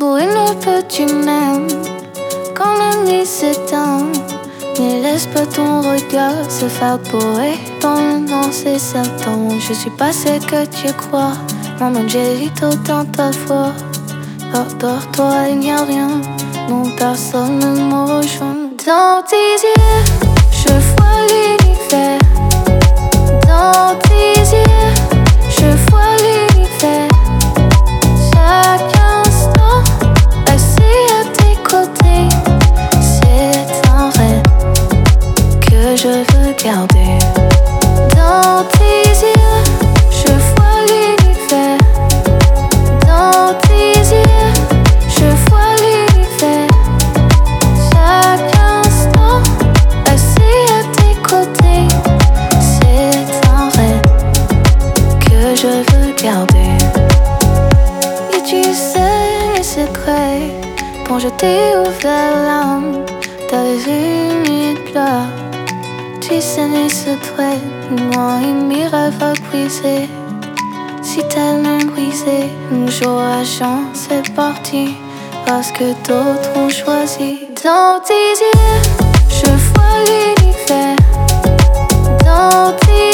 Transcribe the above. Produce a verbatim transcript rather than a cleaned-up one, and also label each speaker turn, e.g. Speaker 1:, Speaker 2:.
Speaker 1: Où est le petit même quand la nuit s'éteint? Ne laisse pas ton regard se faire bourrer dans le nom, c'est certain. Je suis pas ce que tu crois. Maman, j'hésite autant ta foi. Dors-toi, il n'y a rien. Non, personne ne me rejoint. Dans tes yeux, je vois l'univers. Dans tes yeux, je vois l'univers. Chaque instant, assis à tes côtés, c'est un rêve que je veux garder. Dans tes yeux, je vois l'univers. Dans tes yeux, je vois l'univers. Chaque instant, assis à tes côtés, c'est un rêve que je veux garder. Et tu sais mes secrets quand je t'ai ouvert l'âme. T'avais vu mes pleurs, tu sais mes secrets. Moi et mes rêves à briser. Si tellement brisé, un jour à chance c'est parti. Parce que d'autres ont choisi. Dans tes yeux, je vois l'univers. Dans tes